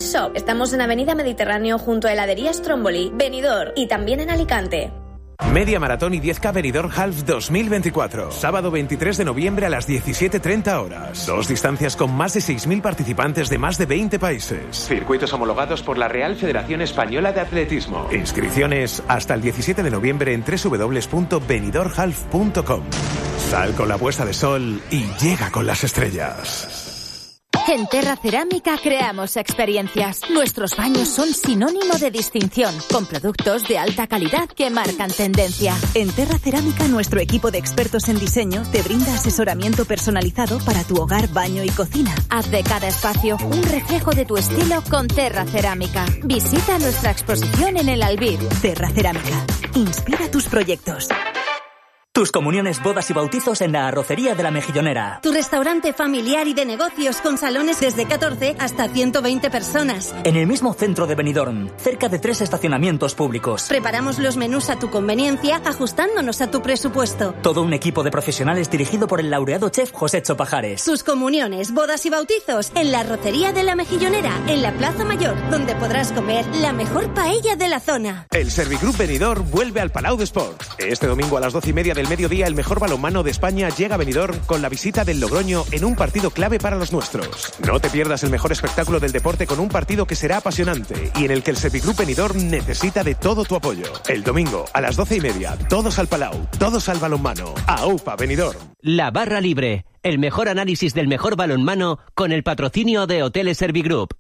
Shop. Estamos en Avenida Mediterráneo junto a Heladería Stromboli, Benidorm y también en Alicante. Media Maratón y 10K Benidorm Half 2024. Sábado 23 de noviembre a las 17:30 horas. 2 distancias con más de 6.000 participantes de más de 20 países. Circuitos homologados por la Real Federación Española de Atletismo. Inscripciones hasta el 17 de noviembre en www.benidormhalf.com. Sal con la puesta de sol y llega con las estrellas. En Terra Cerámica creamos experiencias. Nuestros baños son sinónimo de distinción, con productos de alta calidad que marcan tendencia. En Terra Cerámica, nuestro equipo de expertos en diseño te brinda asesoramiento personalizado para tu hogar, baño y cocina. Haz de cada espacio un reflejo de tu estilo con Terra Cerámica. Visita nuestra exposición en el Albir. Terra Cerámica. Inspira tus proyectos. Tus comuniones, bodas y bautizos en la Arrocería de la Mejillonera. Tu restaurante familiar y de negocios con salones desde 14 hasta 120 personas. En el mismo centro de Benidorm, cerca de 3 estacionamientos públicos. Preparamos los menús a tu conveniencia, ajustándonos a tu presupuesto. Todo un equipo de profesionales dirigido por el laureado chef Josécho Pajares. Tus comuniones, bodas y bautizos en la Arrocería de la Mejillonera, en la Plaza Mayor, donde podrás comer la mejor paella de la zona. El Servigroup Benidorm vuelve al Palau de Sport. Este domingo a las 12:30 del mediodía, el mejor balonmano de España llega a Benidorm con la visita del Logroño en un partido clave para los nuestros. No te pierdas el mejor espectáculo del deporte con un partido que será apasionante y en el que el Servigroup Benidorm necesita de todo tu apoyo. El domingo a las 12:30, todos al Palau, todos al balonmano. ¡Aupa, Benidorm! La Barra Libre, el mejor análisis del mejor balonmano con el patrocinio de Hoteles Servigroup.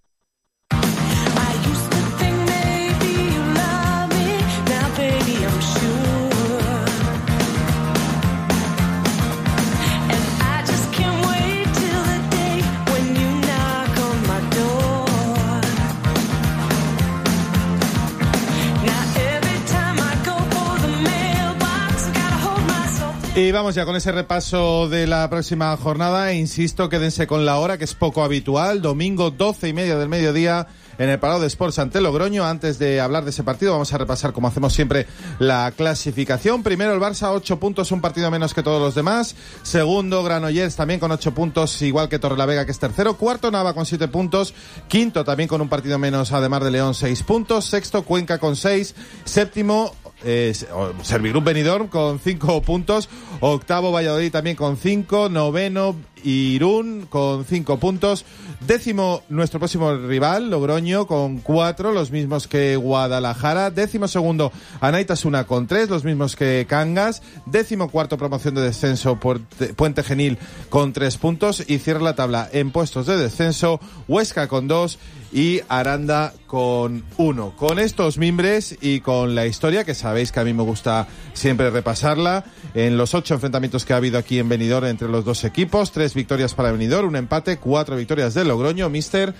Y vamos ya con ese repaso de la próxima jornada. Insisto, quédense con la hora, que es poco habitual. Domingo, 12:30 del mediodía, en el Palau de Sports ante Logroño. Antes de hablar de ese partido, vamos a repasar, como hacemos siempre, la clasificación. Primero el Barça, 8 puntos, un partido menos que todos los demás. Segundo, Granollers, también con 8 puntos, igual que Torrelavega, que es tercero. Cuarto, Nava, con 7 puntos. Quinto, también con un partido menos, además de León, 6 puntos. Sexto, Cuenca, con 6. Séptimo, Servigroup Benidorm con 5 puntos. Octavo, Valladolid, también con 5. Noveno, Irún con 5 puntos. Décimo, nuestro próximo rival, Logroño, con 4, los mismos que Guadalajara. Décimo segundo, Anaitasuna con 3, los mismos que Cangas. Décimo cuarto, promoción de descenso, Puente Genil con 3 puntos. Y cierra la tabla en puestos de descenso, Huesca con 2 y Aranda con 1. Con estos mimbres y con la historia, que sabéis que a mí me gusta siempre repasarla, en los 8 enfrentamientos que ha habido aquí en Benidorm entre los dos equipos, 3 victorias para Benidorm, un empate, 4 victorias de Logroño. Mister,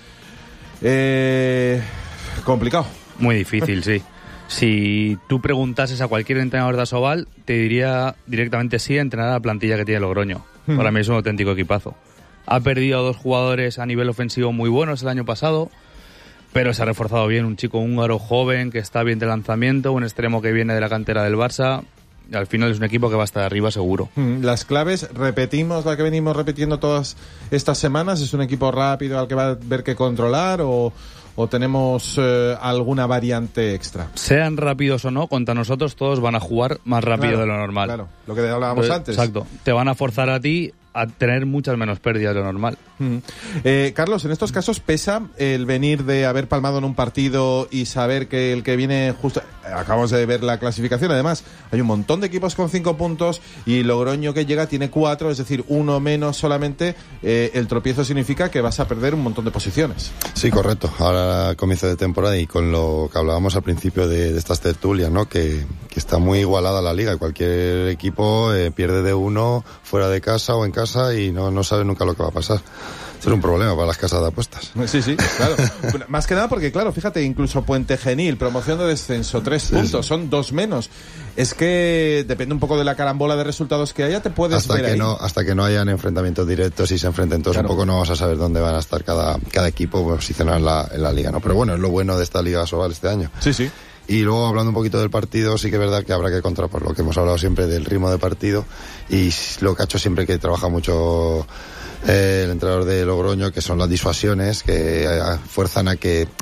complicado. Muy difícil, sí. Si tú preguntases a cualquier entrenador de Asobal, te diría directamente sí a entrenar a la plantilla que tiene Logroño. Para mí es un auténtico equipazo. Ha perdido a 2 jugadores a nivel ofensivo muy buenos el año pasado, pero se ha reforzado bien. Un chico húngaro joven que está bien de lanzamiento, un extremo que viene de la cantera del Barça. Y al final es un equipo que va a estar arriba seguro. Las claves, repetimos la que venimos repitiendo todas estas semanas. ¿Es un equipo rápido al que va a haber que controlar o tenemos alguna variante extra? Sean rápidos o no, contra nosotros todos van a jugar más rápido de lo normal. Claro, lo que hablábamos antes. Exacto. Te van a forzar a ti a tener muchas menos pérdidas de lo normal. Carlos, en estos casos pesa el venir de haber palmado en un partido y saber que el que viene justo... Acabamos de ver la clasificación, además hay un montón de equipos con 5 puntos y Logroño que llega tiene 4, es decir, 1 menos solamente. El tropiezo significa que vas a perder un montón de posiciones. Sí, correcto. Ahora comienzo de temporada y con lo que hablábamos al principio de estas tertulias, ¿no? Que está muy igualada la liga. Cualquier equipo pierde de 1 fuera de casa o en casa y no sabe nunca lo que va a pasar. Esto es un problema para las casas de apuestas. Sí, claro. Más que nada porque, claro, fíjate, incluso Puente Genil, promoción de descenso, 3 puntos, son 2 menos. Es que depende un poco de la carambola de resultados que haya, te puedes ver ahí. Hasta que no hayan enfrentamientos directos y se enfrenten todos, claro. Un poco no vas a saber dónde van a estar cada equipo posicionado en la liga, ¿no? Pero bueno, es lo bueno de esta Liga Asobal este año. Sí. Y luego, hablando un poquito del partido, sí que es verdad que habrá que contrapor lo que hemos hablado siempre del ritmo de partido y lo que ha hecho siempre, que trabaja mucho el entrenador de Logroño, que son las disuasiones, que fuerzan a que